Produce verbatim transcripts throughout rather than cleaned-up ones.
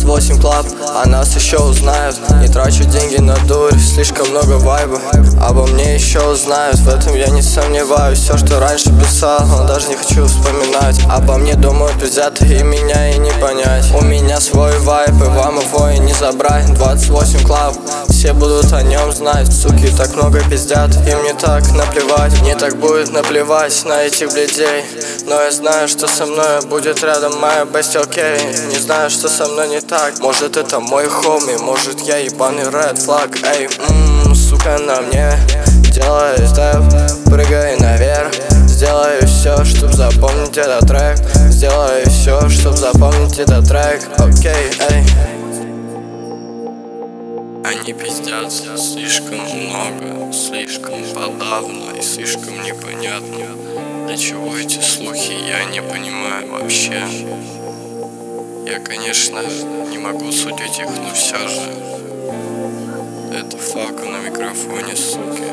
восемь клаб, а нас еще узнают. Не трачу деньги на дурь, слишком много вайба. Обо мне еще узнают, в этом я не сомневаюсь. Все, что раньше писал, но даже не хочу вспоминать. Обо мне думают пиздят, и меня и не понять. У меня свой вайб, и вам его и не забрать. Двадцать восемь клаб, все будут о нем знать. Суки так много пиздят, им не так наплевать. Мне так будет наплевать на этих блядей, но я знаю, что со мной будет рядом моя бесть, окей. Не знаю, что со мной не так. Может это мой хоми, может я ебаный red flag. Эй, ммм, сука на мне. Делаю степ, прыгай наверх. Сделаю все, чтоб запомнить этот трек. Сделаю все, чтоб запомнить этот трек. Окей, эй. Они пиздят слишком много, слишком подавно и слишком непонятно. Для чего эти слухи, я не понимаю вообще. Я, конечно, не могу судить их, но все же. Это фака на микрофоне, суки.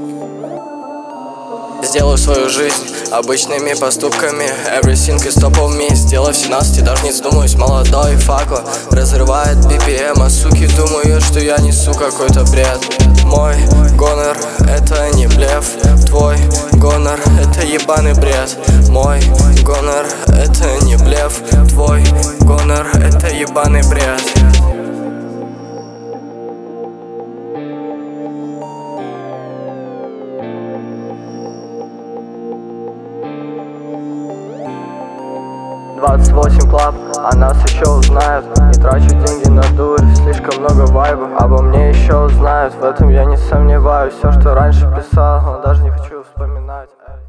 Сделаю свою жизнь обычными поступками. Everything is top of me. Сделаю в семнадцати, даже не задумаюсь. Молодой фако разрывает би пи эм, а суки думают, что я несу какой-то бред. Мой гонор — это не блеф. Твой гонор — это ебаный бред. Мой гонор — это не блеф. Твой гонор — это ебаный бред. Двадцать восемь клаб, а нас еще узнают. Не трачу деньги на дурь, слишком много вайба. Обо мне еще узнают, в этом я не сомневаюсь. Все, что раньше писал, но даже не хочу вспоминать.